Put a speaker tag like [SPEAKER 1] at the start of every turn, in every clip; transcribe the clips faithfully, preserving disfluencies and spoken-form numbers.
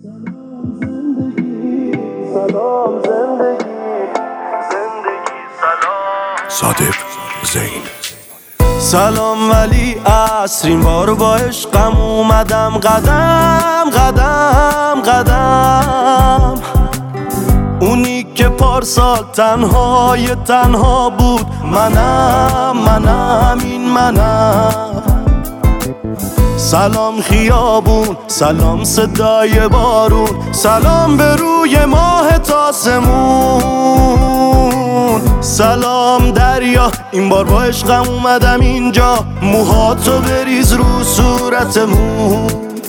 [SPEAKER 1] سلام زندگی، زندگی سلام.
[SPEAKER 2] صادق زین.
[SPEAKER 1] سلام ولی عصر این بار با عشقم اومدم قدم قدم قدم، اونی که پارسال تنهای تنها بود منم منم این منم. سلام خیابون، سلام صدای بارون، سلام به روی ماه تاسمون، سلام دریا این بار با عشقم اومدم اینجا، موهاتو بریز رو صورتمون.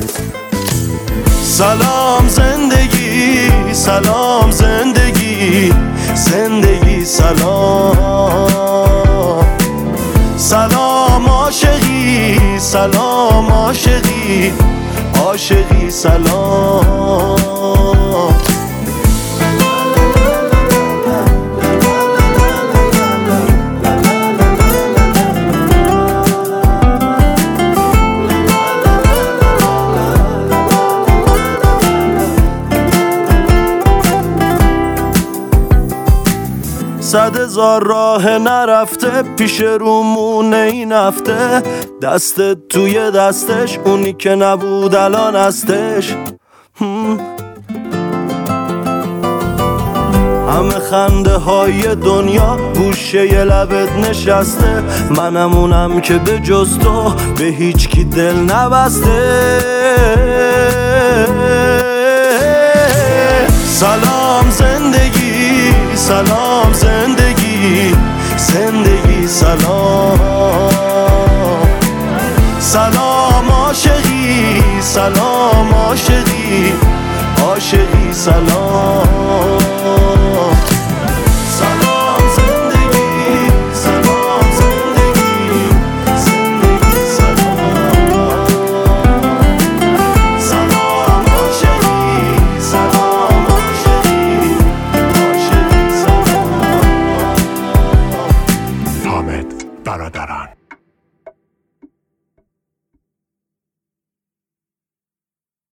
[SPEAKER 1] سلام زندگی، سلام زندگی، زندگی سلام. سلام عاشقی، سلام عاشقی، عاشقی سلام. صد هزار راه نرفته پیش رومونه این هفته، دست توی دستش اونی که نبود الان هستش. همه خنده های دنیا گوشه ی لبت نشسته، منم اونم که به جز تو به هیچ کی دل نبسته. سلام زندگی، سلام زندگی، زندگی سلام. سلام عاشقی، سلام عاشقی، عاشقی سلام. سلام زندگی، سلام زندگی، زندگی سلام. سلام عاشقی، سلام عاشقی، عاشقی سلام.
[SPEAKER 2] حامد برادران.